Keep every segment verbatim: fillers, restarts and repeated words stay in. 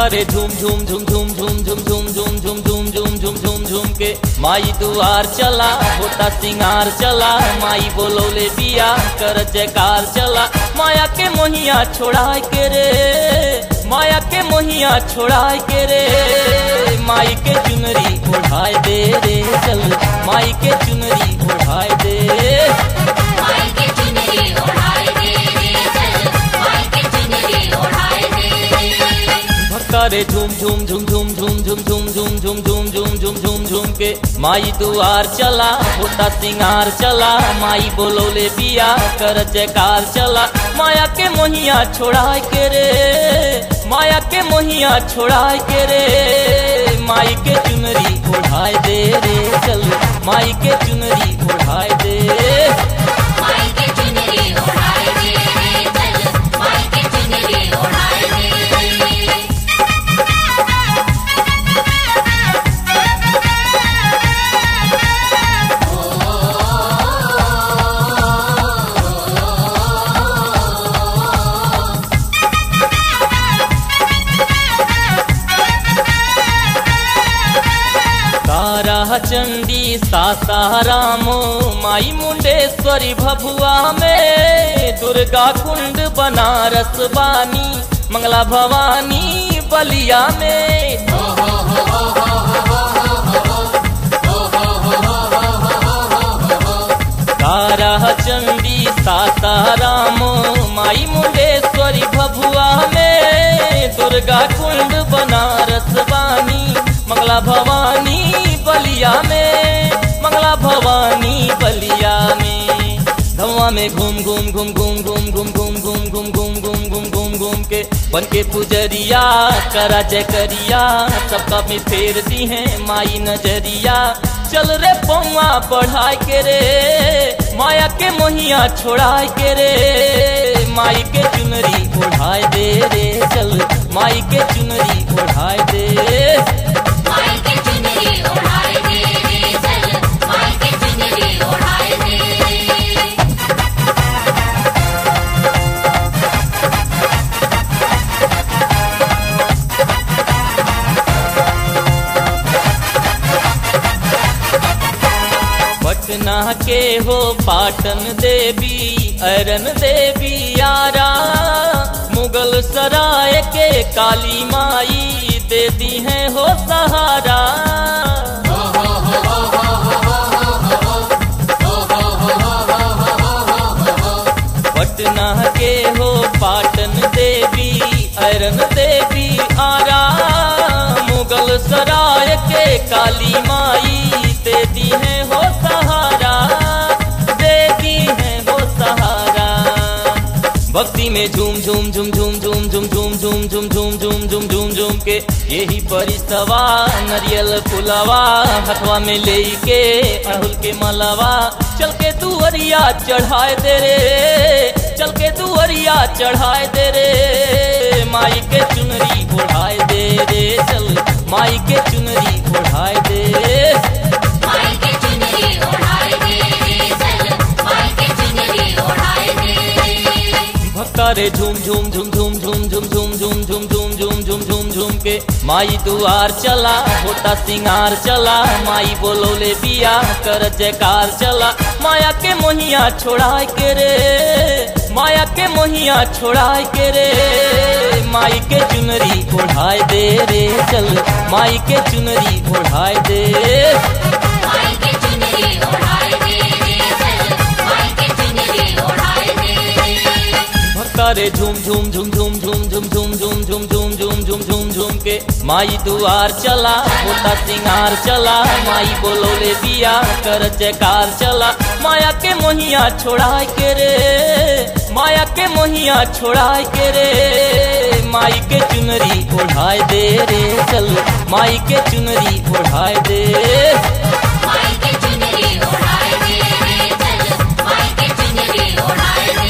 करे झूम झूम झूम झूम झूम झूम झूम झूम झूम झूम झूम झूम झूम झूम के माई दुआर चला होता सिंगार चला माई बोलोले बिया कर जयकार चला माया के मोहिया छोड़ाए के रे माया के मोहिया छोड़ाए के रे माई के चुनरी ओढ़ाए दे रे चल माई के चुनरी ओढ़ाए दे माई के चुनरी ओढ़ाए दे रे चल माई के चुनरी ओढ़ाए दे भक्का रे झूम झूम झूम झूम झूम झूम झूम झूम झूम झूम झूम झूम झूम झूम के माई दुआर चला होता सिंगार चला माई बोलोले बिया कर जयकार चला माया के मोहिया छोड़ाए के रे माया के मोहिया छोड़ाए के रे माई के चुनरी ओढ़ाए दे रे चल माई के चुनरी ओढ़ाए दे माई के चुनरी ओढ़ाए दे रे चल माई के चुनरी ओढ़ाए दे तारा चंडी सासारामो माई मुंडेश्वरी भभुआ में दुर्गा कुंड बनारस बानी मंगला भवानी बलिया में तारा चंडी सासारामो माई मुंडेश्वरी भभुआ में दुर्गा कुंड बनारस बानी मंगला भवानी बलिया में मंगला भवानी बलिया में धुआं में घूम घूम घूम घूम घूम घूम घूम घूम घूम घूम घूम घूम घूम घूम के बन के पुजरिया करा जय करिया सबका में फेर दी है माई नजरिया चल रे पौआ बढ़ाए के रे माया के मोहिया छोड़ाए के रे माई के चुनरी ओढ़ाए दे रे चल माई के चुनरी ओढ़ाए दे माई के चुनरी ओढ़ाए दे रे चल माई के चुनरी ओढ़ाए दे पटना के हो पाटन देवी अरन देवी यारा मुगल सराय के काली माई दे दी है हो सहारा पटना के हो पाटन देवी अरन देवी आरा मुगल सराय के काली माई दे दी है हो सहारा दे दी है हो सहारा भक्ति में झूम झूम झूम झूम झूम झूम झूम झूम झूम झूम झूम झूम झूम झूम के यही परिस्तवा नरियल फुलवा हथवा में ले के अड़हुल के मलवा चल के दुअरिया चढ़ाए दे रे चल के दुअरिया चढ़ाए दे रे माई के चुनरी ओढ़ाए दे रे चल माई के चुनरी ओढ़ाए दे माई के चुनरी ओढ़ाए दे रे चल माई के चुनरी ओढ़ाए दे भक्का रे झूम झूम झूम झूम झूम झूम झूम झूम झूम झूम झूम झूम झूम झूम के माई दुआर चला होता सिंगार चला माई बोलोले बिया कर जयकार चला माया के मोहिया छोड़ाए के रे माया के मोहिया छोड़ाए के रे माई के चुनरी ओढ़ाए दे रे चल माई के चुनरी ओढ़ाए दे माई के चुनरी ओढ़ाए दे रे चल माई के चुनरी ओढ़ाए दे भक्का रे झूम झूम झूम झूम झूम झूम झूम झूम झूम झूम झूम झूम झूम झूम के माई दुआर चला होता सिंगार चला माई बोलोले बिया कर जयकार चला माया के मोहिया छोड़ाए के रे माया के मोहिया छोड़ाए के रे माई के चुनरी ओढ़ाए दे रे चल माई के चुनरी ओढ़ाए दे माई के चुनरी ओढ़ाए दे रे चल माई के चुनरी ओढ़ाए दे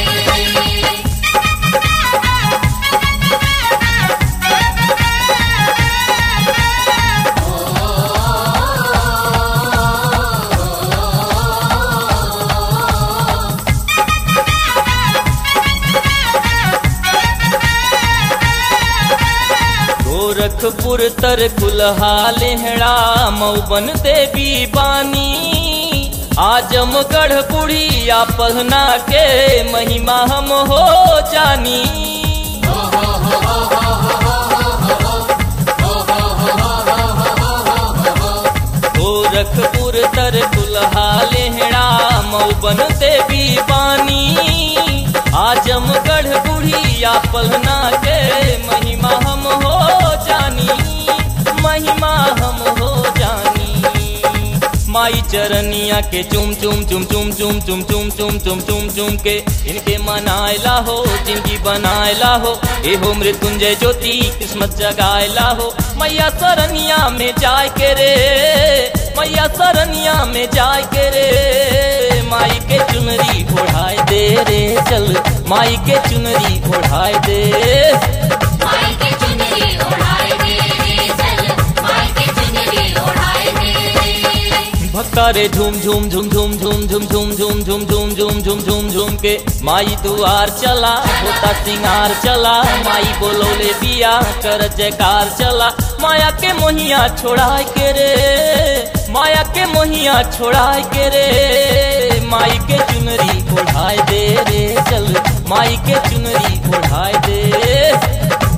गोरखपुर तर कुल्हा लेहड़ा मऊबन देवी बानी आजमगढ़ बुढ़िया पहना के महिमा हम हो जानी। गोरखपुर तर कुल्हा लेहड़ा मऊबन देवी बानी आजमगढ़ बुढ़िया पलना के महिमा हम हो जानी, महिमा हम हो जानी। माई चरनिया के चुम चुम चुम चुम चुम चुम चुम चुम चुम चुम चुम के इनके मनायला हो, जिंदगी बनायला हो। ए हो मृत्युंजय ज्योति किस्मत जगायला हो। मैया सरनिया में जाय के रे, मैया सरनिया में जाय के रे, माई के चुनरी ओढ़ाए दे रे, चल माई के चुनरी ओढ़ाए दे। माई के चुनरी ओढ़ाए दे रे, चल माई के चुनरी ओढ़ाए दे। भक्का रे झूम झूम झूम झूम झूम झूम झूम झूम झूम झूम झूम झूम झूम झूम के माई दुआर चला, होता सिंगार चला, माई बोलोले बिया कर जयकार चला। माया के मोहिया छोड़ाए के रे, माया के मोहिया छोड़ाए के रे, माई के चुनरी ओढ़ाए दे रे, चल माई के चुनरी ओढ़ाए दे।